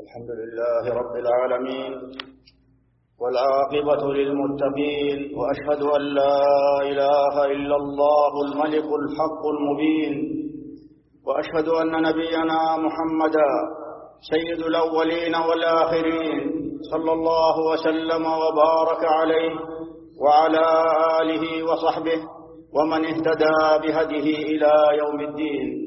الحمد لله رب العالمين والعاقبة للمتقين، وأشهد أن لا إله إلا الله الملك الحق المبين، وأشهد أن نبينا محمدا سيد الأولين والآخرين صلى الله وسلم وبارك عليه وعلى آله وصحبه ومن اهتدى بهديه إلى يوم الدين.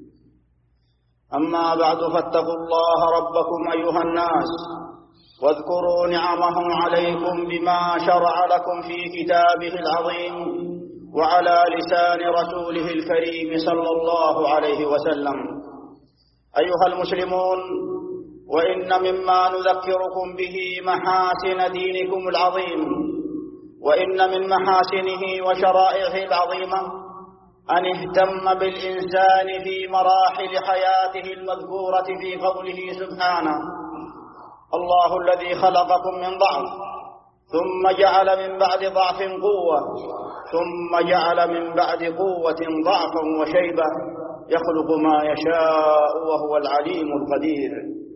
أما بعد، فاتقوا الله ربكم أيها الناس، واذكروا نعمه عليكم بما شرع لكم في كتابه العظيم وعلى لسان رسوله الكريم صلى الله عليه وسلم. أيها المسلمون، وإن مما نذكركم به محاسن دينكم العظيم، وإن من محاسنه وشرائعه العظيمة أن اهتم بالإنسان في مراحل حياته المذكورة في قوله سبحانه: الله الذي خلقكم من ضعف ثم جعل من بعد ضعف قوة ثم جعل من بعد قوة ضعفا وشيبة يخلق ما يشاء وهو العليم القدير.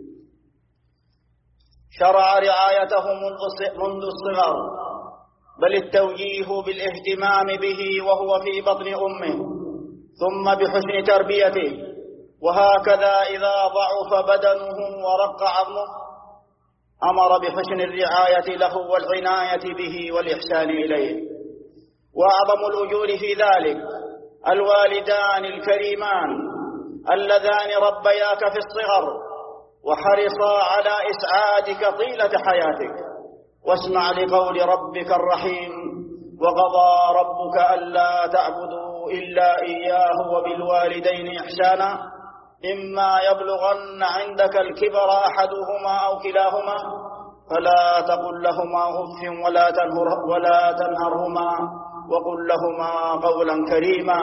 شرع رعايته منذ الصغر، بل التوجيه بالاهتمام به وهو في بطن أمه، ثم بحسن تربيته، وهكذا إذا ضعف بدنه ورق عظمه أمر بحسن الرعاية له والعناية به والإحسان إليه. وأعظم الأجور في ذلك الوالدان الكريمان اللذان ربياك في الصغر وحرصا على إسعادك طيلة حياتك. واسمع لقول ربك الرحيم: وقضى ربك ألا تعبدوا إلا إياه وبالوالدين إحسانا إما يبلغن عندك الكبر أحدهما أو كلاهما فلا تقل لهما أف ولا تنهرهما وقل لهما قولا كريما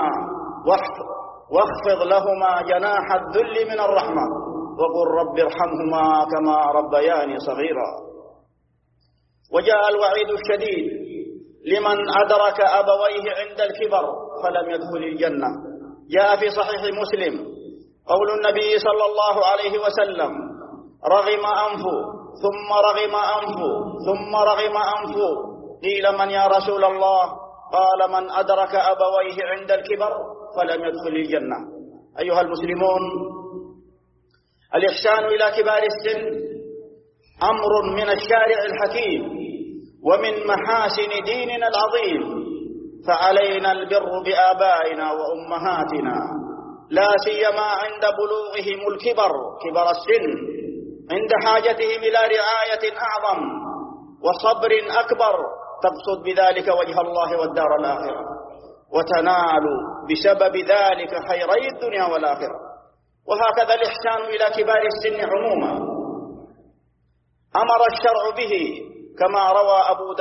واخفض لهما جناح الذل من الرحمة وقل رب ارحمهما كما ربياني صغيرا. وجاء الوعيد الشديد لمن أدرك أبويه عند الكبر فلم يدخل الجنة. جاء في صحيح مسلم قول النبي صلى الله عليه وسلم: رغم أنفه ثم رغم أنفه ثم رغم أنفه. قيل: من يا رسول الله؟ قال: من أدرك أبويه عند الكبر فلم يدخل الجنة. أيها المسلمون، الإحسان إلى كبار السن أمر من الشارع الحكيم ومن محاسن ديننا العظيم، فعلينا البر بآبائنا وأمهاتنا، لا سيما عند بلوغهم الكبر كبر السن، عند حاجتهم إلى رعاية أعظم وصبر أكبر تقصد بذلك وجه الله والدار الآخرة، وتنال بسبب ذلك خيري الدنيا والآخرة. وهكذا الإحسان إلى كبار السن عموما أمر الشرع به، كما روى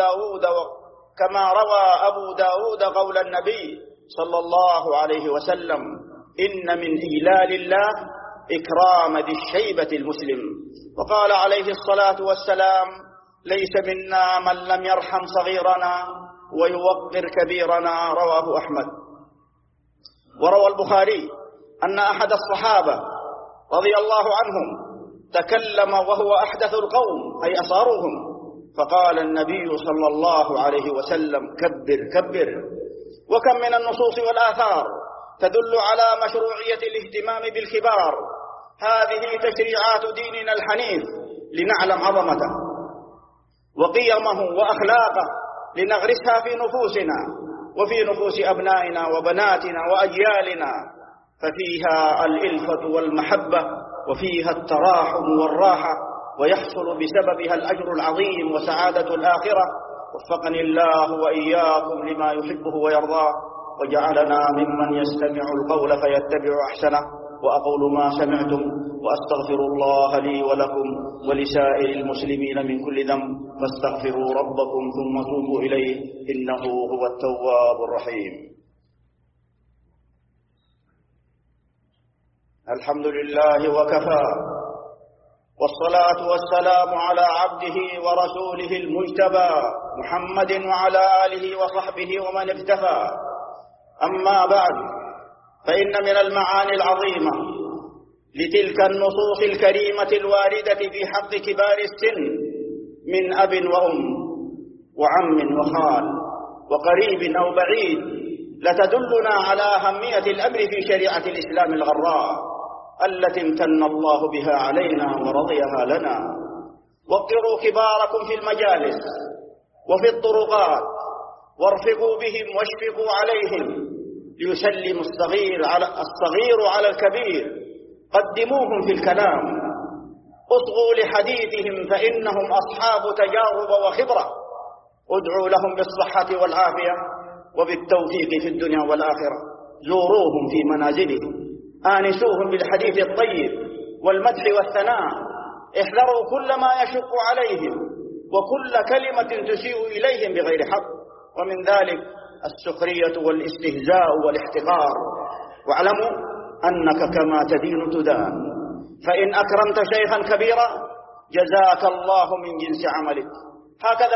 أبو داود قول النبي صلى الله عليه وسلم: إن من إجلال الله إكرام ذي الشيبة المسلم. وقال عليه الصلاة والسلام: ليس منا من لم يرحم صغيرنا ويوقر كبيرنا. رواه أحمد. وروى البخاري أن أحد الصحابة رضي الله عنهم تكلم وهو أحدث القوم أي أصغرهم، فقال النبي صلى الله عليه وسلم: كبر كبر. وكم من النصوص والآثار تدل على مشروعية الاهتمام بالكبار. هذه تشريعات ديننا الحنيف لنعلم عظمته وقيمه وأخلاقه، لنغرسها في نفوسنا وفي نفوس أبنائنا وبناتنا وأجيالنا، ففيها الإلفة والمحبة وفيها التراحم والراحة، ويحصل بسببها الأجر العظيم وسعادة الآخرة. وفقني الله وإياكم لما يحبه ويرضاه، وجعلنا ممن يستمع القول فيتبع أحسنه. وأقول ما سمعتم وأستغفر الله لي ولكم ولسائر المسلمين من كل ذنب، فاستغفروا ربكم ثم توبوا إليه إنه هو التواب الرحيم. الحمد لله وكفى، والصلاة والسلام على عبده ورسوله المجتبى محمد وعلى آله وصحبه ومن اكتفى. أما بعد، فإن من المعاني العظيمة لتلك النصوص الكريمة الواردة في حق كبار السن من أب وأم وعم وخال وقريب أو بعيد لتدلنا على أهمية الأمر في شريعة الإسلام الغراء التي امتن الله بها علينا ورضيها لنا. وقروا كباركم في المجالس وفي الطرقات وارفقوا بهم واشفقوا عليهم ليسلم الصغير على الكبير. قدموهم في الكلام، اصغوا لحديثهم فإنهم أصحاب تجارب وخبرة. ادعوا لهم بالصحة والعافية وبالتوفيق في الدنيا والآخرة. زوروهم في منازلهم، آنسوهم بالحديث الطيب والمدح والثناء. احذروا كل ما يشق عليهم وكل كلمة تسيء إليهم بغير حق، ومن ذلك السخرية والاستهزاء والاحتقار. واعلموا أنك كما تدين تدان، فإن أكرمت شيخا كبيرا جزاك الله من جنس عملك. هكذا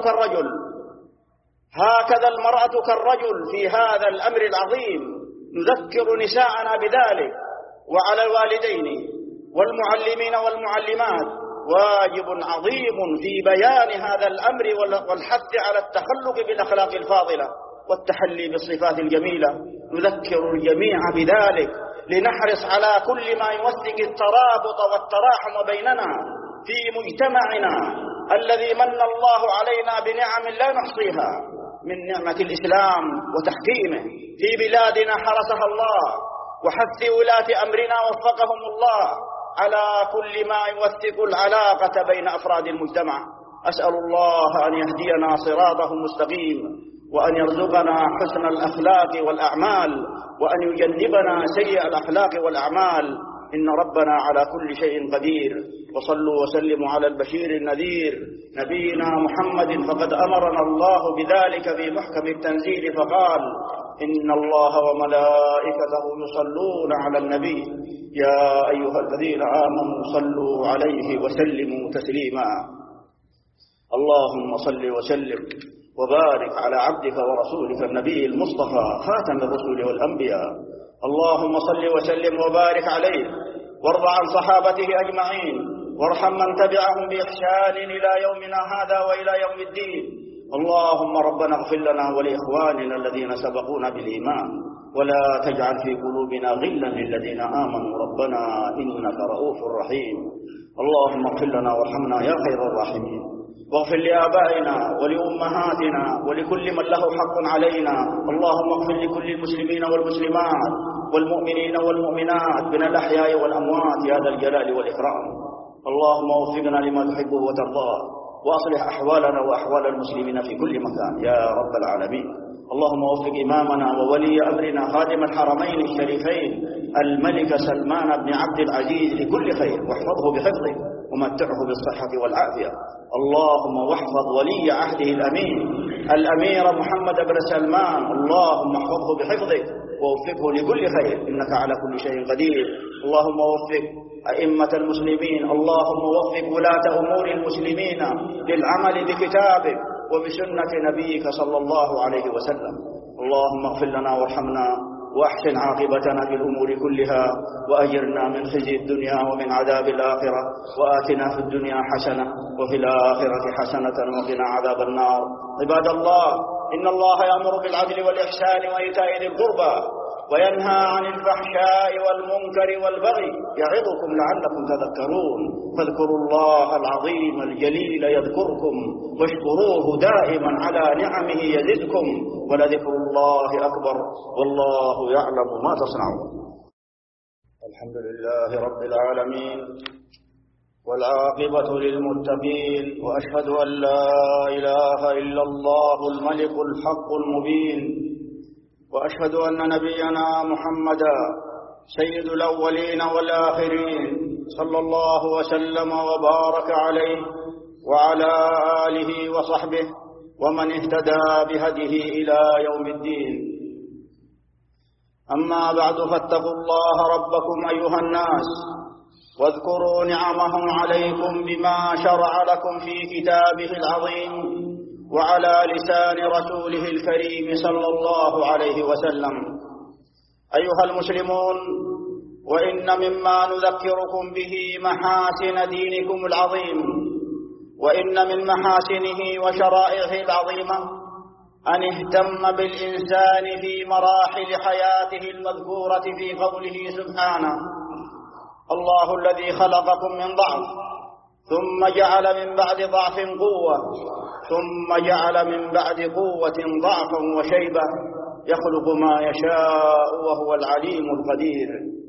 المرأة كالرجل في هذا الأمر العظيم. نذكر نساءنا بذلك. وعلى الوالدين والمعلمين والمعلمات واجب عظيم في بيان هذا الأمر والحث على التخلق بالأخلاق الفاضلة والتحلي بالصفات الجميلة. نذكر الجميع بذلك لنحرص على كل ما يوثق الترابط والتراحم بيننا في مجتمعنا الذي من الله علينا بنعم لا نحصيها، من نعمة الإسلام وتحكيمه في بلادنا حرسها الله، وحث ولاة أمرنا وفقهم الله على كل ما يوثق العلاقة بين أفراد المجتمع. أسأل الله أن يهدينا صراطه المستقيم، وأن يرزقنا حسن الأخلاق والأعمال، وأن يجنبنا سيء الأخلاق والأعمال. إن ربنا على كل شيء قدير. وصلوا وسلموا على البشير النذير نبينا محمد، فقد أمرنا الله بذلك في محكم التنزيل فقال: إن الله وملائكته يصلون على النبي يا أيها الذين آمنوا صلوا عليه وسلموا تسليما. اللهم صل وسلم وبارك على عبدك ورسولك النبي المصطفى خاتم الرسل والأنبياء. اللهم صل وسلم وبارك عليه، وارض عن صحابته أجمعين، وارحم من تبعهم بإحسان إلى يومنا هذا وإلى يوم الدين. اللهم ربنا اغفر لنا ولإخواننا الذين سبقونا بالإيمان، ولا تجعل في قلوبنا غلا للذين آمنوا ربنا إنك رؤوف رحيم. اللهم اغفر لنا وارحمنا يا خير الراحمين، واغفر لآبائنا ولأمهاتنا ولكل من له حق علينا. اللهم اغفر لكل المسلمين والمسلمات والمؤمنين والمؤمنات من الأحياء والأموات يا ذا الجلال والإكرام. اللهم وفقنا لما تحبه وترضاه، وأصلح أحوالنا وأحوال المسلمين في كل مكان يا رب العالمين. اللهم وفق إمامنا وولي أمرنا خادم الحرمين الشريفين الملك سلمان بن عبد العزيز لكل خير، واحفظه بحفظه ومتعه بالصحة والعافية. اللهم واحفظ ولي عهده الأمير محمد بن سلمان، اللهم احفظه بحفظك ووفقه لكل خير إنك على كل شيء قدير. اللهم وفق أئمة المسلمين، اللهم وفق ولاة أمور المسلمين للعمل بكتابك وبسنة نبيك صلى الله عليه وسلم. اللهم اغفر لنا وارحمنا وأحسن عاقبتنا في الأمور كلها، وأجرنا من خزي الدنيا ومن عذاب الآخرة، وآتنا في الدنيا حسنة وفي الآخرة حسنة وقنا عذاب النار. عباد الله، إن الله يأمر بالعدل والإحسان وإيتاء ذي القربى وينهى عن الفحشاء والمنكر والبغي يعظكم لعلكم تذكرون. فاذكروا الله العظيم الجليل يذكركم، واشكروه دائما على نعمه يزدكم، ولذكر الله أكبر والله يعلم ما تصنعون. الحمد لله رب العالمين، والعاقبة للمتقين، وأشهد أن لا إله إلا الله الملك الحق المبين، وأشهد أن نبينا محمدا سيد الأولين والآخرين صلى الله وسلم وبارك عليه وعلى آله وصحبه ومن اهتدى بهديه إلى يوم الدين. أما بعد، فاتقوا الله ربكم أيها الناس، واذكروا نعمه عليكم بما شرع لكم في كتابه العظيم وعلى لسان رسوله الكريم صلى الله عليه وسلم. أيها المسلمون، وإن مما نذكركم به محاسن دينكم العظيم، وإن من محاسنه وشرائعه العظيمة أن اهتم بالإنسان في مراحل حياته المذكورة في قوله سبحانه: الله الذي خلقكم من ضعف ثم جعل من بعد ضعف قوة ثم جعل من بعد قوة ضعفا وشيبة يخلق ما يشاء وهو العليم القدير.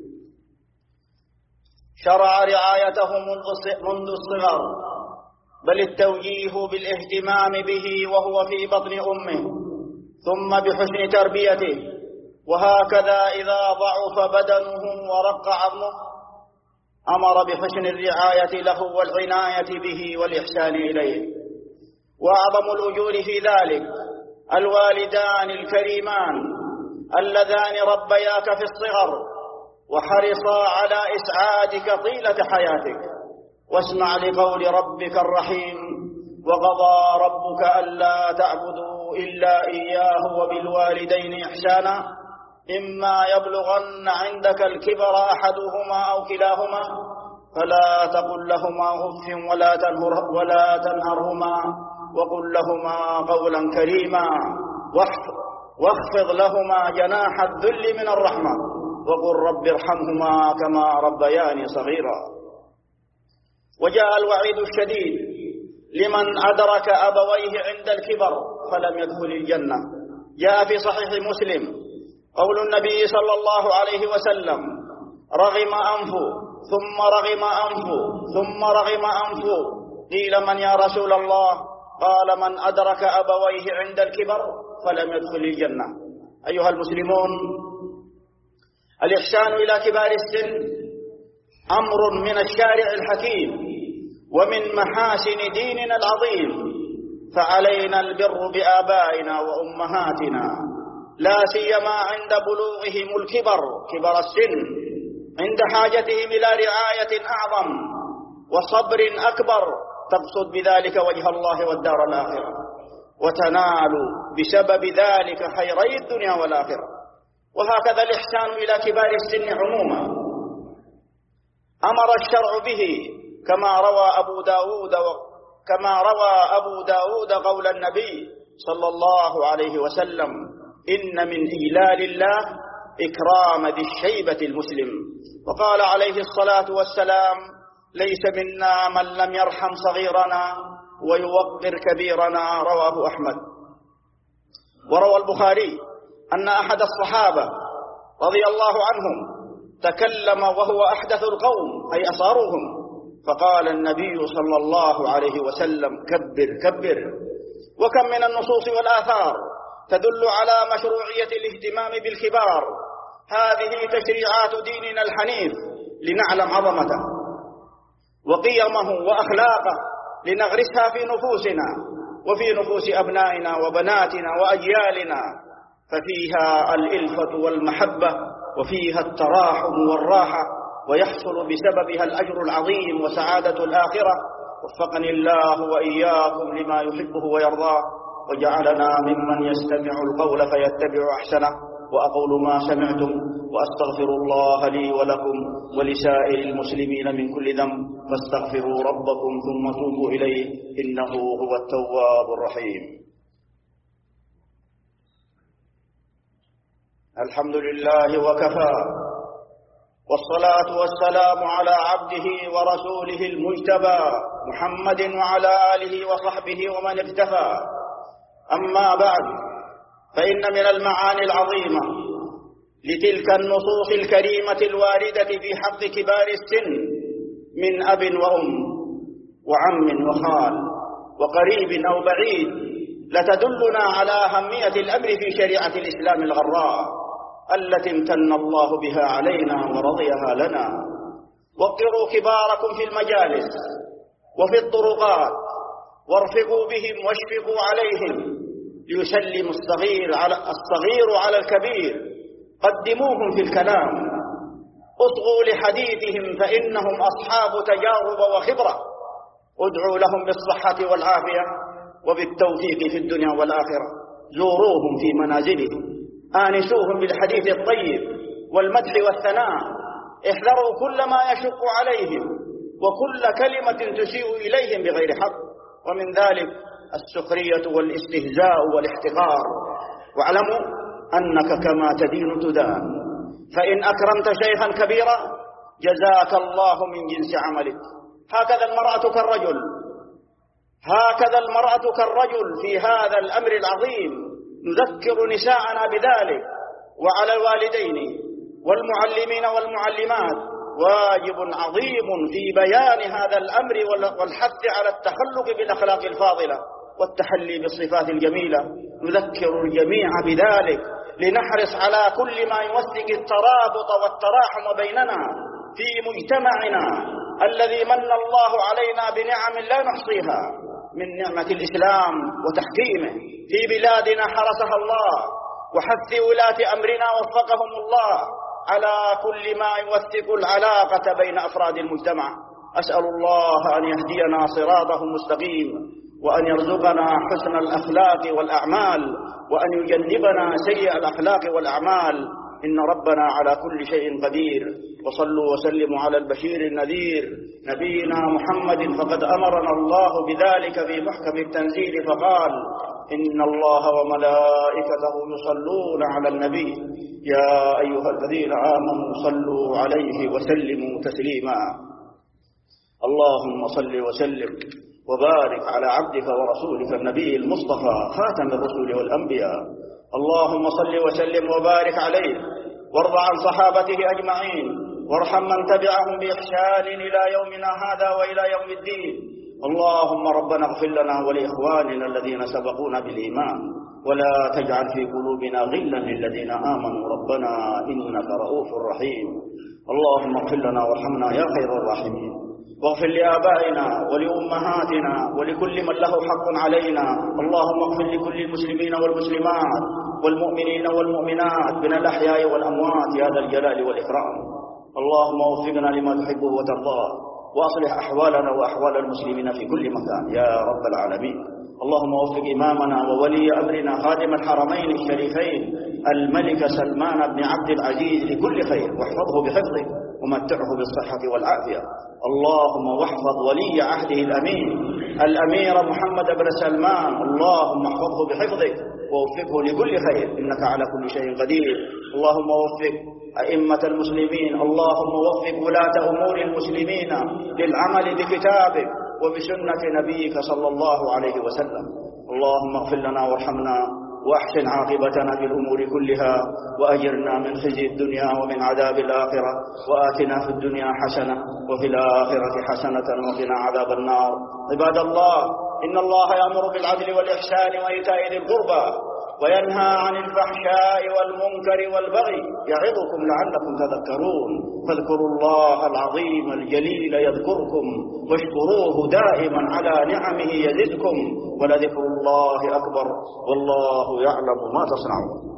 شرع رعايتهم منذ الصغر، بل التوجيه بالاهتمام به وهو في بطن أمه، ثم بحسن تربيته، وهكذا إذا ضعف بدنه ورق عظمه أمر بحسن الرعاية له والعناية به والإحسان إليه. وأعظم الأجور في ذلك الوالدان الكريمان اللذان ربياك في الصغر وحرصا على إسعادك طيلة حياتك. واسمع لقول ربك الرحيم: وقضى ربك ألا تعبدوا إلا إياه وبالوالدين إحسانا إما يبلغن عندك الكبر أحدهما أو كلاهما فلا تقل لهما أف ولا تنهرهما وقل لهما قولا كريما واخفض لهما جناح الذل من الرحمة وقل رب ارحمهما كما ربياني صغيرا. وجاء الوعيد الشديد لمن أدرك أبويه عند الكبر فلم يدخل الجنة. جاء في صحيح مسلم قول النبي صلى الله عليه وسلم: رغم أنفه ثم رغم أنفه ثم رغم أنفه. قيل: من يا رسول الله؟ قال: من أدرك أبويه عند الكبر فلم يدخل الجنة. أيها المسلمون، الإحسان إلى كبار السن أمر من الشارع الحكيم ومن محاسن ديننا العظيم، فعلينا البر بآبائنا وأمهاتنا، لا سيما عند بلوغهم الكبر كبر السن، عند حاجتهم إلى رعاية أعظم وصبر أكبر تقصد بذلك وجه الله والدار الآخرة، وتنال بسبب ذلك خيري الدنيا والآخرة. وهكذا الإحسان إلى كبار السن عموما أمر الشرع به، كما روى أبو داود قول النبي صلى الله عليه وسلم: إن من إجلال الله إكرام ذي الشيبة المسلم. وقال عليه الصلاة والسلام: ليس منا من لم يرحم صغيرنا ويوقر كبيرنا. رواه أحمد. وروى البخاري أن أحد الصحابة رضي الله عنهم تكلم وهو أحدث القوم أي أصغرهم، فقال النبي صلى الله عليه وسلم: كبر كبر. وكم من النصوص والآثار تدل على مشروعية الاهتمام بالكبار. هذه تشريعات ديننا الحنيف لنعلم عظمته وقيمه وأخلاقه، لنغرسها في نفوسنا وفي نفوس أبنائنا وبناتنا وأجيالنا، ففيها الإلفة والمحبة وفيها التراحم والراحة، ويحصل بسببها الأجر العظيم وسعادة الآخرة. وفقني الله وإياكم لما يحبه ويرضاه، وجعلنا ممن يستمع القول فيتبع أحسنه. وأقول ما سمعتم وأستغفر الله لي ولكم ولسائر المسلمين من كل ذنب، فاستغفروا ربكم ثم توبوا إليه إنه هو التواب الرحيم. الحمد لله وكفى، والصلاة والسلام على عبده ورسوله المجتبى محمد وعلى آله وصحبه ومن اكتفى. أما بعد، فإن من المعاني العظيمة لتلك النصوص الكريمة الواردة في حق كبار السن من أب وأم وعم وخال وقريب أو بعيد لتدلنا على أهمية الأمر في شريعة الإسلام الغراء التي امتن الله بها علينا ورضيها لنا. وقروا كباركم في المجالس وفي الطرقات، وارفقوا بهم واشفقوا عليهم، ليسلم الصغير على الكبير. قدموهم في الكلام، اصغوا لحديثهم فإنهم أصحاب تجارب وخبرة. ادعوا لهم بالصحة والعافية وبالتوفيق في الدنيا والآخرة. زوروهم في منازلهم، آنسوهم بالحديث الطيب والمدح والثناء. احذروا كل ما يشق عليهم وكل كلمة تسيء إليهم بغير حق، ومن ذلك السخرية والاستهزاء والاحتقار. واعلموا أنك كما تدين تدان، فإن أكرمت شيخا كبيرا جزاك الله من جنس عملك. هكذا المرأة كالرجل في هذا الأمر العظيم. نذكر نساءنا بذلك. وعلى الوالدين والمعلمين والمعلمات واجب عظيم في بيان هذا الأمر والحث على التخلق بالأخلاق الفاضلة والتحلي بالصفات الجميلة. نذكر الجميع بذلك لنحرص على كل ما يوثق الترابط والتراحم بيننا في مجتمعنا الذي من الله علينا بنعم لا نحصيها، من نعمة الإسلام وتحكيمه في بلادنا حرسها الله، وحث ولاة أمرنا وفقهم الله على كل ما يوثق العلاقة بين أفراد المجتمع. أسأل الله أن يهدينا صراطه المستقيم، وأن يرزقنا حسن الأخلاق والأعمال، وأن يجنبنا سيء الأخلاق والأعمال، إن ربنا على كل شيء قدير. وصلوا وسلموا على البشير النذير نبينا محمد، فقد أمرنا الله بذلك في محكم التنزيل فقال: إن الله وملائكته يصلون على النبي يا أيها الذين آمنوا صلوا عليه وسلموا تسليما. اللهم صل وسلم وبارك على عبدك ورسولك النبي المصطفى خاتم الرسل والأنبياء. اللهم صل وسلم وبارك عليه، وارض عن صحابته أجمعين، وارحم من تبعهم بإحسان إلى يومنا هذا وإلى يوم الدين. اللهم ربنا اغفر لنا ولإخواننا الذين سبقونا بالإيمان، ولا تجعل في قلوبنا غلا للذين آمنوا ربنا إنك رؤوف رحيم. اللهم اغفر لنا وارحمنا يا خير الراحمين، واغفر لآبائنا ولأمهاتنا ولكل من له حق علينا. اللهم اغفر لكل المسلمين والمسلمات والمؤمنين والمؤمنات من الأحياء والأموات يا ذا الجلال والإكرام. اللهم وفقنا لما تحبه وترضاه، وأصلح أحوالنا وأحوال المسلمين في كل مكان يا رب العالمين. اللهم وفق إمامنا وولي أمرنا خادم الحرمين الشريفين الملك سلمان بن عبد العزيز لكل خير، واحفظه بحفظه ومتعه بالصحة والعافية. اللهم واحفظ ولي عهده الأمير محمد بن سلمان، اللهم احفظه بحفظك ووفقه لكل خير، إنك على كل شيء قدير. اللهم وفق أئمة المسلمين، اللهم وفق ولاة أمور المسلمين للعمل بكتابك وبسنة نبيك صلى الله عليه وسلم. اللهم اغفر لنا وارحمنا وأحسن عاقبتنا في الأمور كلها، وأجرنا من خزي الدنيا ومن عذاب الآخرة، وآتنا في الدنيا حسنة وفي الآخرة حسنة وقنا عذاب النار. عباد الله، إن الله يأمر بالعدل والإحسان وإيتاء ذي القربى وينهى عن الفحشاء والمنكر والبغي يعظكم لعلكم تذكرون. فاذكروا الله العظيم الجليل يذكركم، واشكروه دائما على نعمه يزدكم، ولذكر الله أكبر، والله يعلم ما تصنعون.